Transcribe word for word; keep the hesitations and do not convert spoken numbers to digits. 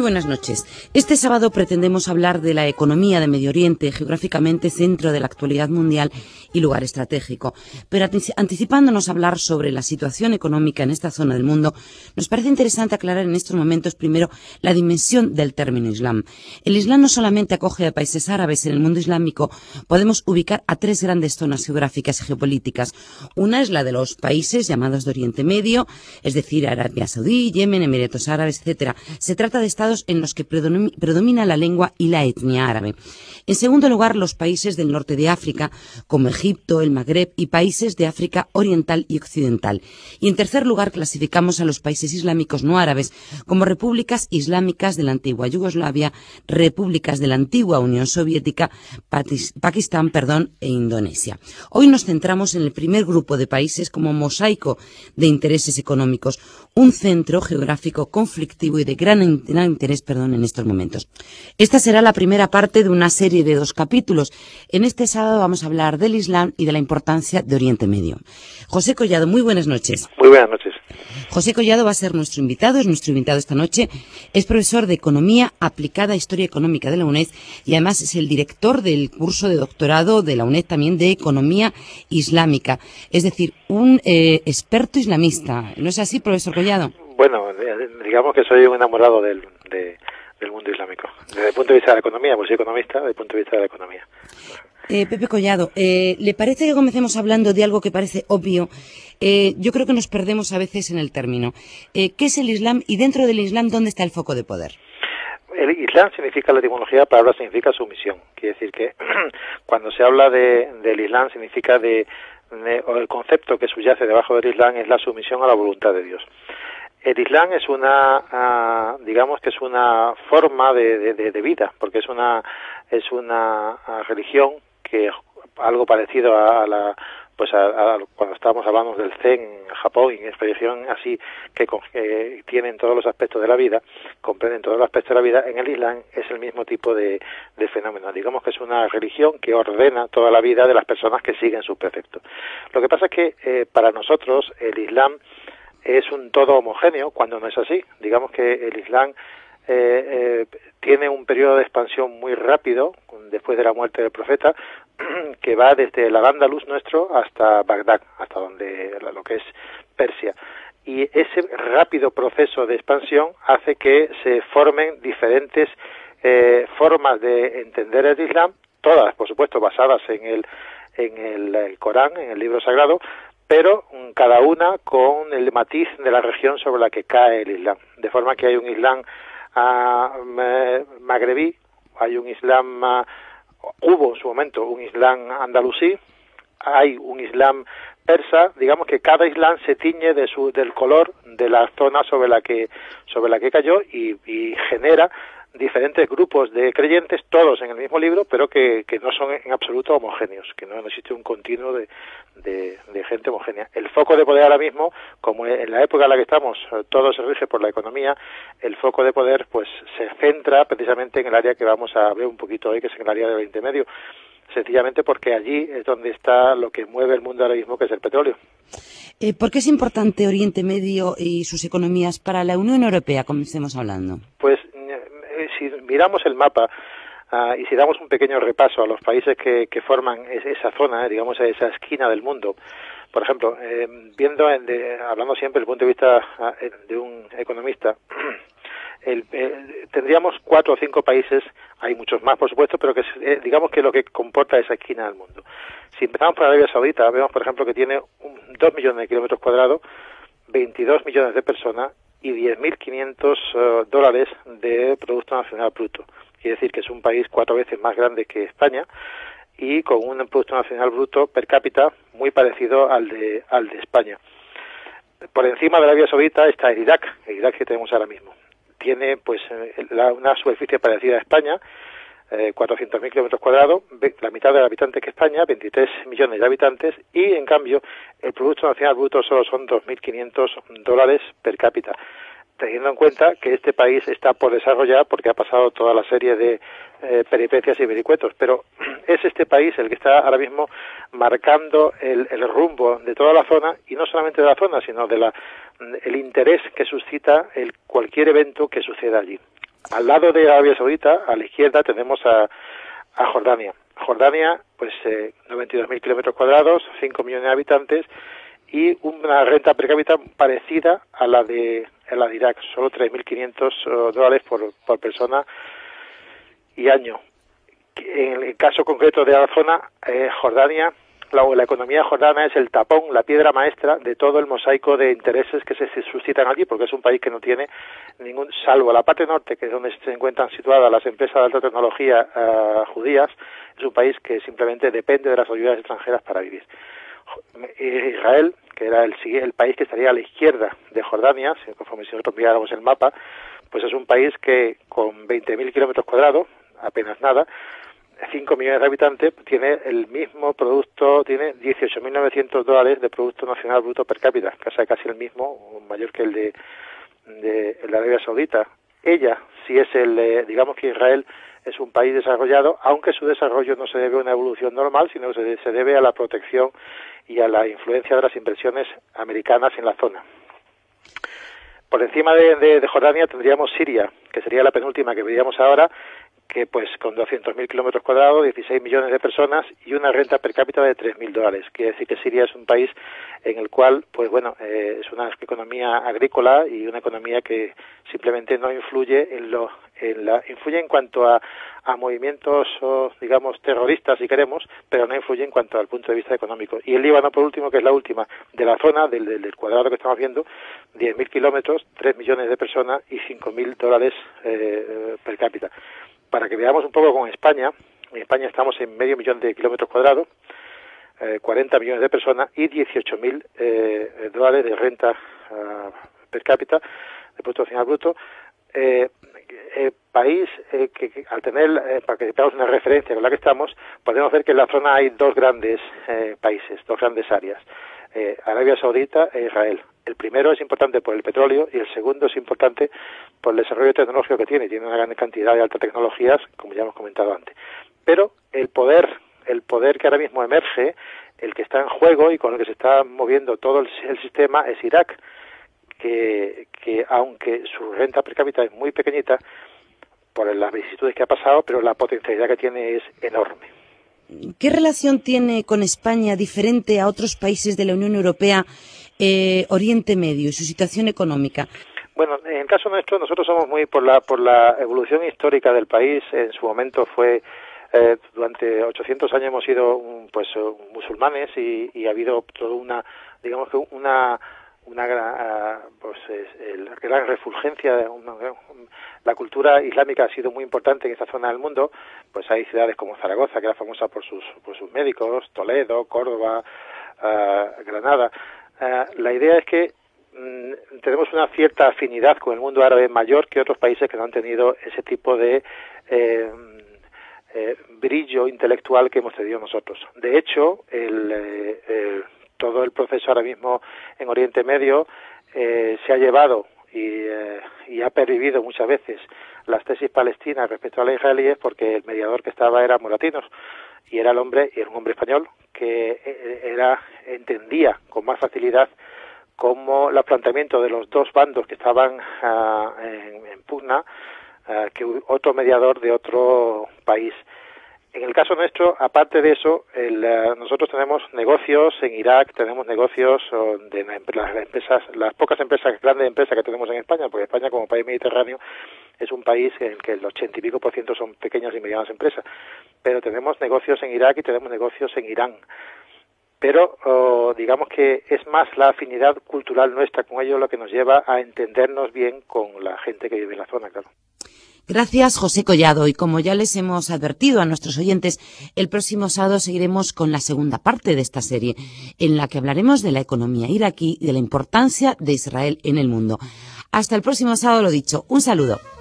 buenas noches. Este sábado pretendemos hablar de la economía de Medio Oriente, geográficamente centro de la actualidad mundial y lugar estratégico. Pero anticipándonos a hablar sobre la situación económica en esta zona del mundo, nos parece interesante aclarar en estos momentos primero la dimensión del término Islam. El Islam no solamente acoge a países árabes. En el mundo islámico podemos ubicar a tres grandes zonas geográficas y geopolíticas. Una es la de los países llamados de Oriente Medio, es decir, Arabia Saudí, Yemen, Emiratos Árabes, etcétera. Se trata de estados en los que predomina la lengua y la etnia árabe. En segundo lugar, los países del norte de África, como Egipto, el Magreb y países de África oriental y occidental. Y en tercer lugar, clasificamos a los países islámicos no árabes como repúblicas islámicas de la antigua Yugoslavia, repúblicas de la antigua Unión Soviética, Pakistán, perdón, e Indonesia. Hoy nos centramos en el primer grupo de países como mosaico de intereses económicos, un centro geográfico conflictivo y de gran, gran interés, perdón, en estos momentos. Esta será la primera parte de una serie de dos capítulos. En este sábado vamos a hablar del Islam y de la importancia de Oriente Medio. José Collado, muy buenas noches. Muy buenas noches. José Collado va a ser nuestro invitado, es nuestro invitado esta noche. Es profesor de Economía Aplicada a Historia Económica de la UNED y además es el director del curso de doctorado de la UNED también de Economía Islámica. Es decir, un eh, experto islamista. ¿No es así, profesor Collado? Bueno, digamos que soy un enamorado del, de, del mundo islámico. Desde el punto de vista de la economía, pues soy economista, desde el punto de vista de la economía. Eh, Pepe Collado, eh, ¿le parece que comencemos hablando de algo que parece obvio? Eh, yo creo que nos perdemos a veces en el término. Eh, ¿Qué es el Islam y dentro del Islam dónde está el foco de poder? El Islam significa, la etimología de la palabra significa sumisión. Quiere decir que cuando se habla de, del Islam significa de, de, o el concepto que subyace debajo del Islam es la sumisión a la voluntad de Dios. El Islam es una, uh, digamos que es una forma de, de, de vida, porque es una, es una religión que algo parecido a, a la, pues a, a cuando estábamos hablando del Zen en Japón, y en expresión así que, que tienen todos los aspectos de la vida, comprenden todos los aspectos de la vida. En el Islam es el mismo tipo de, de fenómeno. Digamos que es una religión que ordena toda la vida de las personas que siguen sus preceptos. Lo que pasa es que eh, para nosotros el Islam es un todo homogéneo cuando no es así. Digamos que el Islam eh, eh, tiene un periodo de expansión muy rápido después de la muerte del profeta, que va desde el Al-Ándalus nuestro hasta Bagdad, hasta donde lo que es Persia. Y ese rápido proceso de expansión hace que se formen diferentes eh, formas de entender el Islam, todas, por supuesto, basadas en el en el, el Corán, en el libro sagrado, pero cada una con el matiz de la región sobre la que cae el Islam. De forma que hay un Islam uh, magrebí, hay un Islam, uh, hubo en su momento un Islam andalusí, hay un Islam persa. Digamos que cada Islam se tiñe de su, del color de la zona sobre la que, sobre la que cayó y, y genera diferentes grupos de creyentes, todos en el mismo libro, pero que, que no son en absoluto homogéneos, que no, no existe un continuo de, de, de gente homogénea. El foco de poder ahora mismo, como en la época en la que estamos, todo se rige por la economía, el foco de poder pues se centra precisamente en el área que vamos a ver un poquito hoy, que es en el área de Oriente Medio, sencillamente porque allí es donde está lo que mueve el mundo ahora mismo, que es el petróleo. Eh, ¿Por qué es importante Oriente Medio y sus economías para la Unión Europea, como estemos hablando? Pues si miramos el mapa uh, y si damos un pequeño repaso a los países que, que forman esa zona, eh, digamos esa esquina del mundo, por ejemplo, eh, viendo, en de, hablando siempre desde el punto de vista uh, de un economista, el, eh, tendríamos cuatro o cinco países, hay muchos más por supuesto, pero que eh, digamos que lo que comporta esa esquina del mundo. Si empezamos por Arabia Saudita, vemos por ejemplo que tiene un, dos millones de kilómetros cuadrados, veintidós millones de personas y diez mil quinientos uh, dólares de Producto Nacional Bruto. Quiere decir que es un país cuatro veces más grande que España y con un Producto Nacional Bruto per cápita muy parecido al de al de España. Por encima de Arabia Saudita está el Irak, el Irak que tenemos ahora mismo. Tiene pues la, una superficie parecida a España, eh, cuatrocientos mil kilómetros cuadrados, la mitad de habitantes que España, veintitrés millones de habitantes, y en cambio el Producto Nacional Bruto solo son dos mil quinientos dólares per cápita, teniendo en cuenta que este país está por desarrollar porque ha pasado toda la serie de eh, peripecias y vericuetos, pero es este país el que está ahora mismo marcando el, el rumbo de toda la zona, y no solamente de la zona, sino de la el interés que suscita el, cualquier evento que suceda allí. Al lado de Arabia Saudita, a la izquierda, tenemos a, a Jordania. Jordania, pues eh, noventa y dos mil kilómetros cuadrados, cinco millones de habitantes y una renta per cápita parecida a la de, a la de Irak, solo tres mil quinientos uh, dólares por, por persona y año. En el caso concreto de la zona, eh, Jordania, la, la economía jordana es el tapón, la piedra maestra de todo el mosaico de intereses que se, se suscitan allí, porque es un país que no tiene ningún, salvo la parte norte, que es donde se encuentran situadas las empresas de alta tecnología uh, judías, es un país que simplemente depende de las ayudas extranjeras para vivir. Israel, que era el, el país que estaría a la izquierda de Jordania, conforme si nosotros miráramos el mapa, pues es un país que con veinte mil kilómetros cuadrados, apenas nada, cinco millones de habitantes, tiene el mismo producto, tiene dieciocho mil novecientos dólares de Producto Nacional Bruto per cápita, casi, casi el mismo, mayor que el de, de, el de Arabia Saudita. Ella, si es el, eh, digamos que Israel es un país desarrollado, aunque su desarrollo no se debe a una evolución normal, sino que se debe a la protección y a la influencia de las inversiones americanas en la zona. Por encima de, de, de Jordania tendríamos Siria, que sería la penúltima que veríamos ahora, que pues con doscientos mil kilómetros cuadrados, dieciséis millones de personas y una renta per cápita de tres mil dólares. Quiere decir que Siria es un país en el cual, pues bueno, eh, es una economía agrícola y una economía que simplemente no influye en lo, en la, influye en cuanto a, a movimientos, o, digamos, terroristas, si queremos, pero no influye en cuanto al punto de vista económico. Y el Líbano, por último, que es la última de la zona, del, del, del cuadrado que estamos viendo, diez mil kilómetros, tres millones de personas y cinco mil dólares eh, per cápita. Para que veamos un poco con España, en España estamos en medio millón de kilómetros cuadrados, eh, cuarenta millones de personas y dieciocho mil eh, dólares de renta uh, per cápita, de Producto Nacional Bruto. Eh, eh, país eh, que, que al tener, eh, para que tengamos una referencia con la que estamos, podemos ver que en la zona hay dos grandes eh, países, dos grandes áreas, eh, Arabia Saudita e Israel. El primero es importante por el petróleo y el segundo es importante por el desarrollo tecnológico que tiene. Tiene una gran cantidad de altas tecnologías, como ya hemos comentado antes. Pero el poder, el poder que ahora mismo emerge, el que está en juego y con el que se está moviendo todo el, el sistema es Irak, que, que aunque su renta per cápita es muy pequeñita, por las vicisitudes que ha pasado, pero la potencialidad que tiene es enorme. ¿Qué relación tiene con España diferente a otros países de la Unión Europea, eh, Oriente Medio y su situación económica? Bueno, en el caso nuestro, nosotros somos muy por la por la evolución histórica del país. En su momento fue, eh, durante ochocientos años hemos sido um, pues uh, musulmanes y, y ha habido toda una, digamos que una una gran, uh, pues es, la gran refulgencia, una, la cultura islámica ha sido muy importante en esta zona del mundo. Pues hay ciudades como Zaragoza, que era famosa por sus por sus médicos, Toledo, Córdoba, uh, Granada. Uh, la idea es que mm, tenemos una cierta afinidad con el mundo árabe mayor que otros países que no han tenido ese tipo de eh, eh, brillo intelectual que hemos tenido nosotros. De hecho, el, eh, el todo el proceso ahora mismo en Oriente Medio eh, se ha llevado y, eh, y ha pervivido muchas veces las tesis palestinas respecto a las israelíes porque el mediador que estaba era Moratinos y era el hombre, y era un hombre español que era entendía con más facilidad cómo los planteamientos de los dos bandos que estaban uh, en, en pugna uh, que otro mediador de otro país. En el caso nuestro, aparte de eso, el, uh, nosotros tenemos negocios en Irak, tenemos negocios uh, de las empresas, las pocas empresas, grandes empresas que tenemos en España, porque España como país mediterráneo es un país en el que el ochenta y pico por ciento son pequeñas y medianas empresas, pero tenemos negocios en Irak y tenemos negocios en Irán. Pero uh, digamos que es más la afinidad cultural nuestra con ellos lo que nos lleva a entendernos bien con la gente que vive en la zona, claro. Gracias, José Collado. Y como ya les hemos advertido a nuestros oyentes, el próximo sábado seguiremos con la segunda parte de esta serie, en la que hablaremos de la economía iraquí y de la importancia de Israel en el mundo. Hasta el próximo sábado, lo dicho. Un saludo.